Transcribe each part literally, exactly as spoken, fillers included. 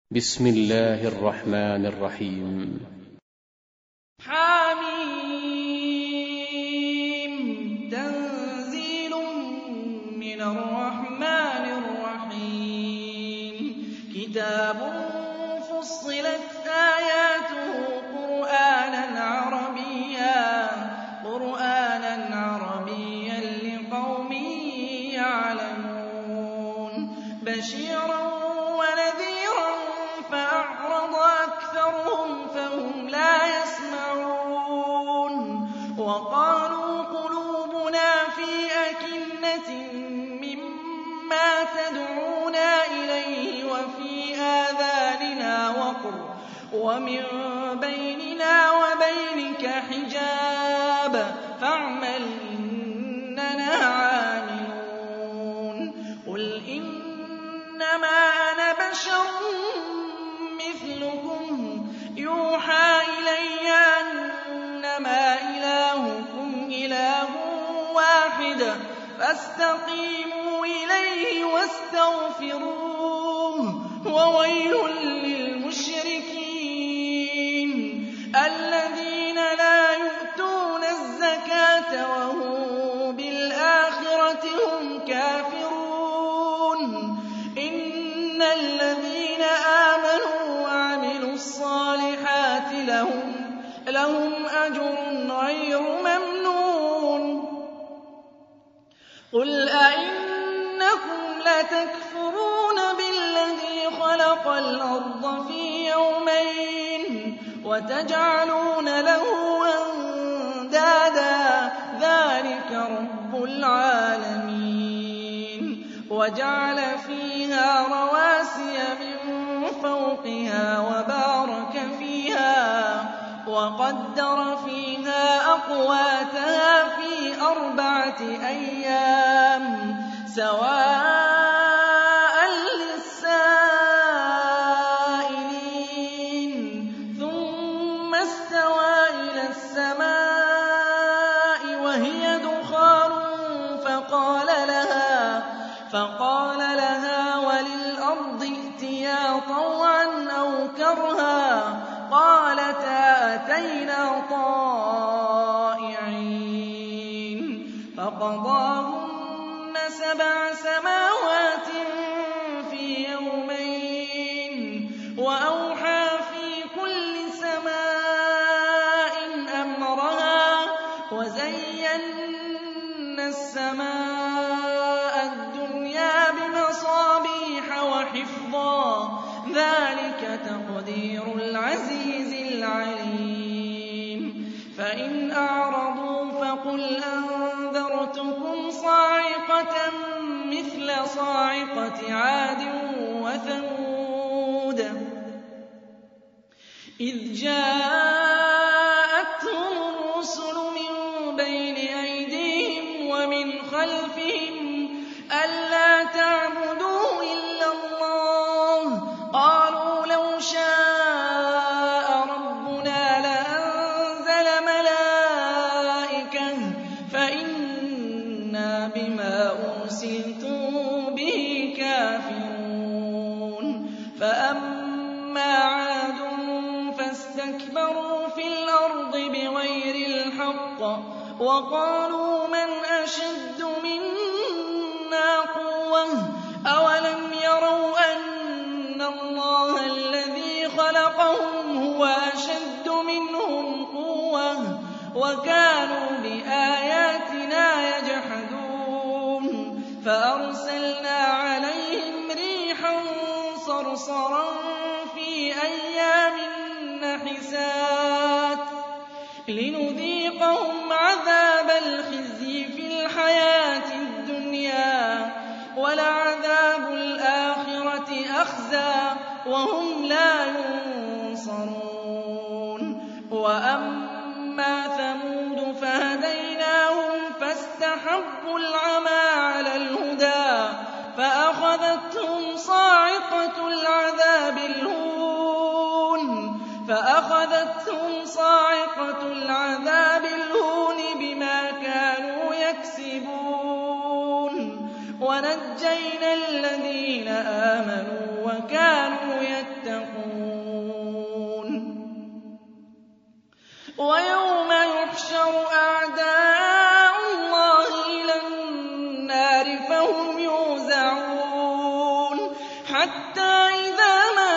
بسم الله الرحمن الرحيم. حميم تنزيل من الرحمن الرحيم كتاب فصلت آياته قرآنا عربيا قرآنا عربيا لقوم يعلمون بشيرا ونذيرا فأعرض أكثرهم فهم لا يسمعون وقالوا قلوبنا في أكنة مما تدعونا إليه وفي آذاننا وقر ومن بيننا وبينك حجاب فاعمل إننا عاملون قل إنما أنا بشر مثلكم يوحى إلي أنما إلهكم إله واحد فاستقيموا إليه واستغفروه وويل للمشركين الذين لا يؤتون الزكاة وهم بالآخرة هم كافرون إن الذين آمنوا وعملوا الصالحات لهم لهم أجر غير ممنون قل أئنكم لتكفرون بالذي خلق الأرض في يومين وتجعلون له أندادا ذلك رب العالمين وجعل فيها رواسي من فوقها وبارك فيها وقدر فيها أقواتها في أربعة أيام سواء للسائلين ثم استوى إلى السماء وهي دخان فقال لها فقال لها وللأرض ائتيا طوعا أو كرها قالتا أتينا طائعين فقضاهن سبع سماوات في يومين وأوحى في كل سماء أمرها وزينا السماء الدنيا بمصابيح وحفظا ذلك تقدير العزيز العليم فإن أعرضوا فقل أنذرتكم صاعقة مثل صاعقة عاد وثمود إذ جاءتهم الرسل من بين أيديهم ومن خلفهم ألا تعبدوا إلا الله قالوا لو شاء ربنا لأنزل ملائكة فإنا بما أرسلتم به كافرون فأما عاد فاستكبروا في الأرض بغير الحق وقالوا من أشد منا قوة أولم يروا أن الله الذي خلقهم هو أشد منهم قوة وكانوا بآياتنا يجحدون فأرسلنا عليهم ريحا صرصرا في أيام نحسات لنذيقهم عذاب الخزي في الحياة الدنيا ولعذاب الآخرة أخزى وهم لا ينصرون وأما ثمود فهديناهم فاستحبوا العمى على الهدى فأخذتهم صاعقة العذاب الهون فأخذتهم صاعقة العذاب الهون بما كانوا يكسبون ونجينا الذين آمنوا وكانوا يتقون يتقون ويوم يحشر أعداء الله إلى النار فهم يوزعون حتى إذا ما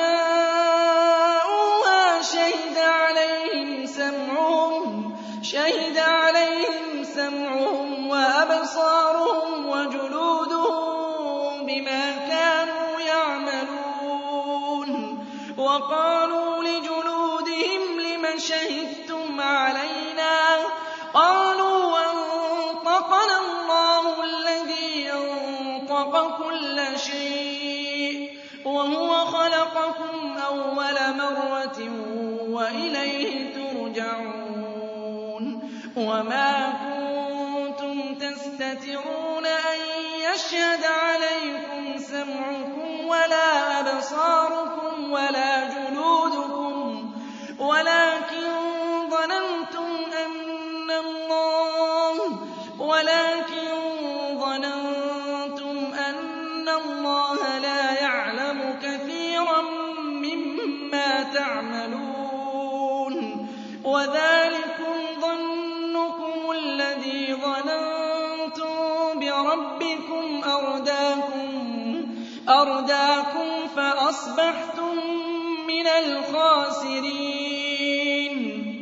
جاءوها شهد عليهم سمعهم شهد عليهم سمعهم وأبصارهم وجلودهم بما كانوا يعملون وقالوا لجلودهم لم شهدتم علينا قالوا أنطقنا الله الذي أنطق كل شيء وهو خلقكم أول مرة وإليه ترجعون وما كنتم تستترون أن يشهد عليكم سمعكم ولا أبصاركم ولا جلودكم ولكن ظننتم أن الله ولكن ظننتم أن الله لا يعلم كثيرا مما تعملون وذلكم ظنكم الذي ظننتم بربكم أرداكم أرداكم فأصبحتم من الخاسرين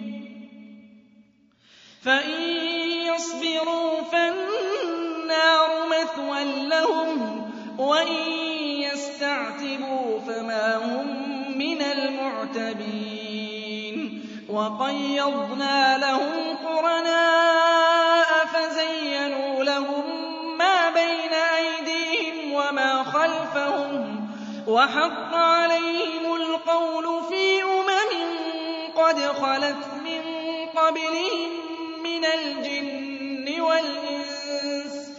فإن يصبروا فالنار مثوى لهم وإن يستعتبوا فما هم من المعتبين وقيضنا لهم قرناء فزينوا لهم ما بين أيديهم وما خلفهم وحق عليهم القول في أمم قد خلت من قبلهم من الجن والإنس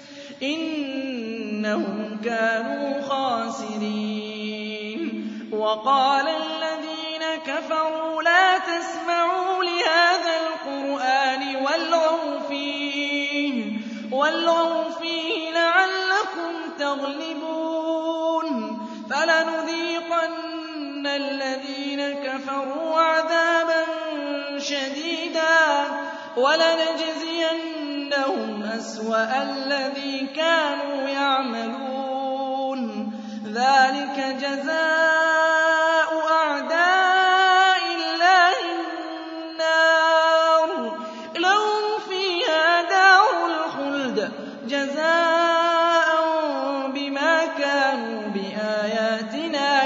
إنهم كانوا خاسرين وقال الذين كفروا لا تسمعوا لهذا القرآن والغوا فيه والغوا فيه لعلكم تغلبون فلنذيقن الذين كفروا عذابا شديدا ولنجزينهم أسوأ الذي كانوا يعملون ذلك جزاء أعداء الله النار لهم فيها دار الخلد جزاء بما كانوا بآياتنا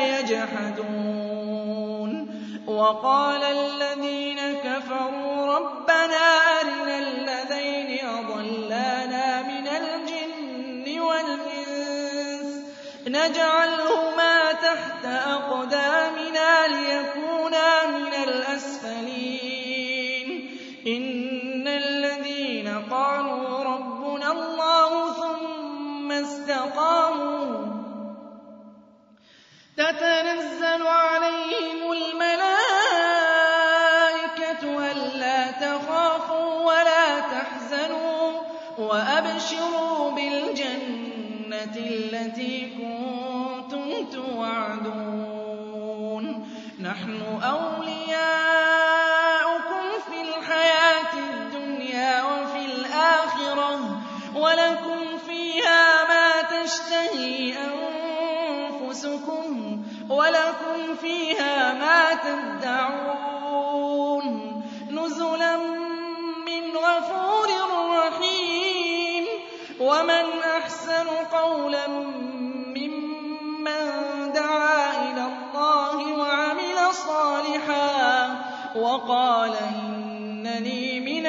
يجحدون وقال الذين كفروا ربنا أرنا الذين أضلانا من الجن والإنس نجعلهما تحت أقدامنا ليكونا من الأسفلين إن الذين قالوا ربنا الله ثم استقاموا تتنزل عليهم الملائكة ألا تخافوا ولا تحزنوا وأبشروا بالجنة التي كنتم توعدون نحن أولياؤكم في الحياة الدنيا وفي الآخرة ولكم فيها ما تشتهي أنفسكم ولكم فيها ما تدعون نزلا من غفور رحيم ومن أحسن قولا ممن دعا إلى الله وعمل صالحا وقال إنني من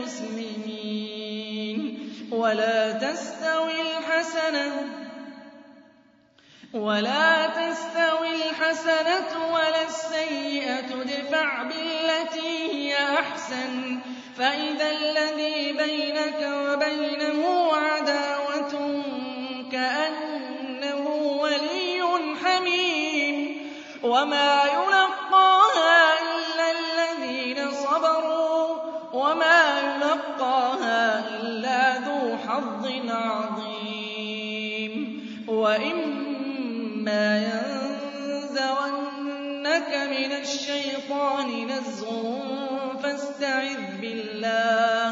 المسلمين ولا تستوي الحسنة ولا تستوي الحسنة ولا السيئة ادفع بالتي هي أحسن فإذا الذي بينك وبينه عداوة كأنه ولي حميم وما يلقاها إلا الذين صبروا وما يلقاها إلا ذو حظ عظيم وإما ينزغنك لك من الشيطان نزغ فاستعذ بالله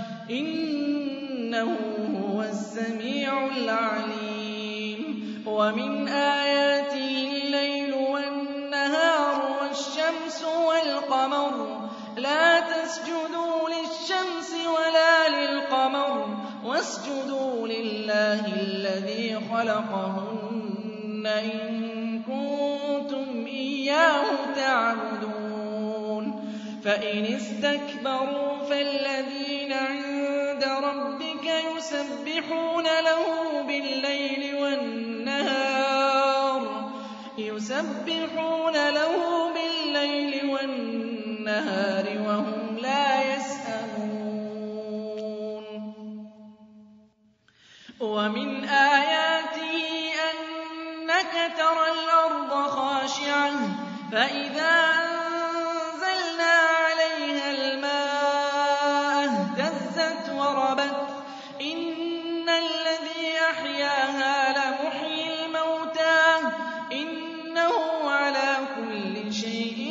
إنه هو السميع العليم ومن آياته الليل والنهار والشمس والقمر لا تسجدوا للشمس ولا للقمر واسجدوا لله الذي خلقهن إن كنتم إياه تعبدون فإن استكبروا فالذين عند ربك يسبحون له بالليل والنهار يسبحون له بالليل والنهار وهم لا يسأمون ومن آياته أنك ترى الأرض خاشعة فإذا أنزلنا عليها الماء اهتزت وربت إن الذي أحياها لمحيي الموتى إنه على كل شيء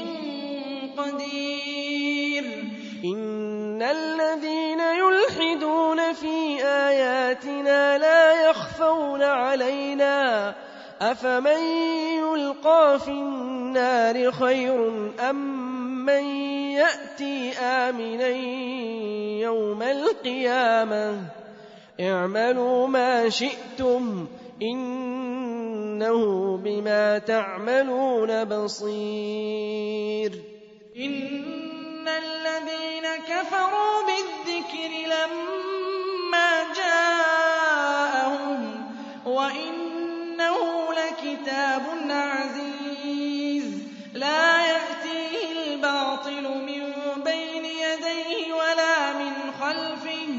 قدير إن الذين يلحدون في آياتنا لا يخفون علينا أفمن يلقى في النار خير أم من يأتي آمنا يوم القيامة اعملوا ما شئتم إنه بما تعملون بصير إن الذين كفروا بالذكر لما جاءهم وإنه لكتاب عزيز لا يأتيه الباطل من بين يديه ولا من خلفه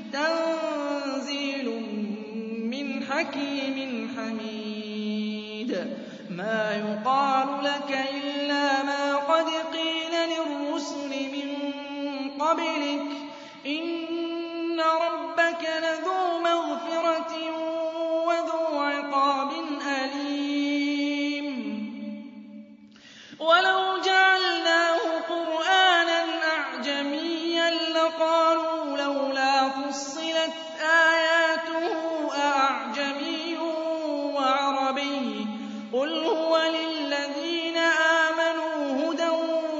تنزيل من حكيم حميد ما يقال لك إلا ما قد قيل للرسل من قبلك إن ربك لذو مغفرة وذو عقاب أليم ولو جعلناه قرآنا أعجميا لقالوا لولا فصلت آياته أأعجمي وعربي قل هو للذين آمنوا هدى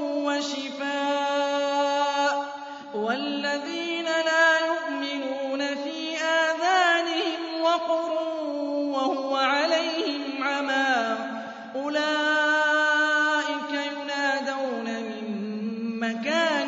وشفاء والذين لا يؤمنون في آذانهم وقر وهو عليهم عمى أولئك ينادون من مكان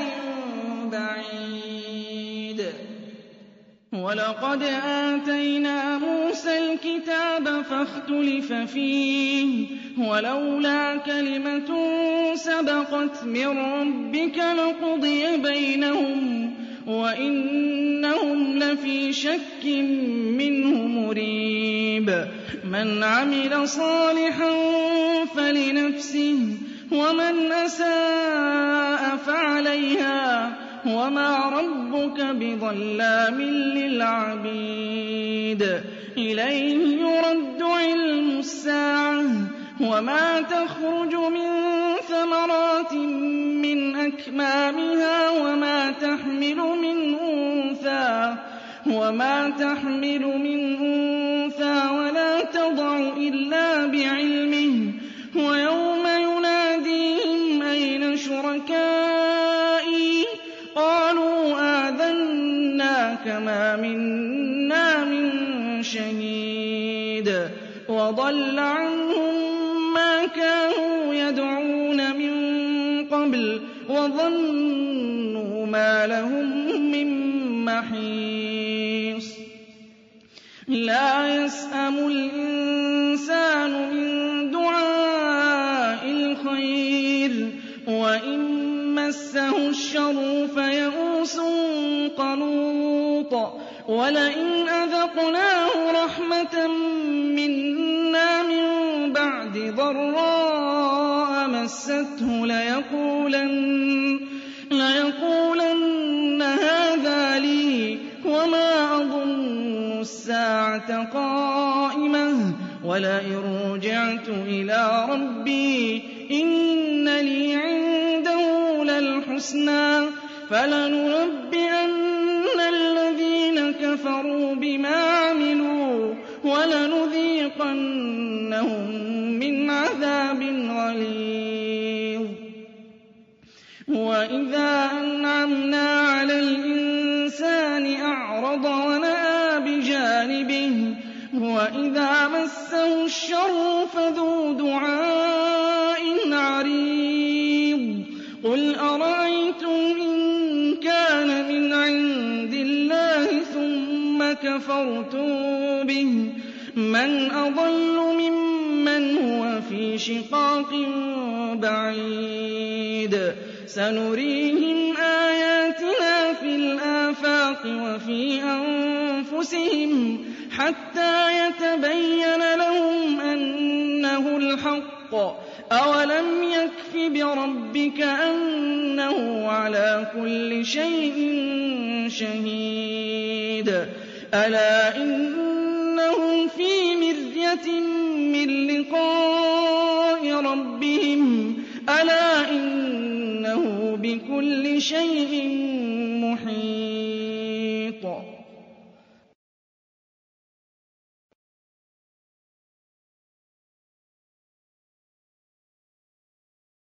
بعيد ولقد آتينا موسى الكتاب فاختلف فيه ولولا كلمة سبقت من ربك لقضي بينهم وإنهم لفي شك منه مريب من عمل صالحا فلنفسه ومن أساء فعليها وما ربك بظلام للعبيد إليه يرد علم الساعة وما تخرج من ثمرات من أكمامها وما تحمل من أنثى وما تحمل من أنثى ولا تضع إلا بعلمه ويوم يناديهم أين شركائي قالوا آذناك ما منا من شهيد وضل عنهم ما كانوا يدعون من قبل وظنوا ما لهم من محيص لا يسأم الإنسان من دعاء الخير وإن مسه الشر فيئوس قنوط ولئن أذقناه رحمة منا من بعد ضراء مسته ليقولن, ليقولن هذا لي وما أظن الساعة قائمة ولئن رجعت إلى ربي إن الْحُسْنَىٰ فَلَنُنَبِّئَنَّ الَّذِينَ كَفَرُوا بِمَا عَمِلُوا وَلَنُذِيقَنَّهُم مِّنْ عَذَابٍ غَلِيظٍ. وَإِذَا أَنْعَمْنَا عَلَى الْإِنسَانِ أَعْرَضَ وَنَأَىٰ بِجَانِبِهِ وَإِذَا مَسَّهُ الشَّرُّ فَذُو دُعَاءٍ عَرِيضٍ. قُلْ أَرَأَيْتُمْ إِن كَانَ مِنْ عِندِ اللَّهِ ثُمَّ كَفَرْتُم بِهِ مَنْ أَضَلُّ مِمَّنْ هُوَ فِي شِقَاقٍ بَعِيدٍ. سَنُرِيهِمْ آيَاتِنَا فِي الْآفَاقِ وَفِي أَنفُسِهِمْ حَتَّىٰ يَتَبَيَّنَ لَهُمْ أَنَّهُ الْحَقُّ. أَوَلَمْ يَكْفِ بِرَبِّكَ أَنَّهُ عَلَىٰ كُلِّ شَيْءٍ شَهِيدٌ. أَلَا إِنَّهُمْ فِي مِرْيَةٍ مِّن لِّقَاءِ رَبِّهِمْ أَلَا إِنَّهُ بِكُلِّ شَيْءٍ مُّحِيطٌ.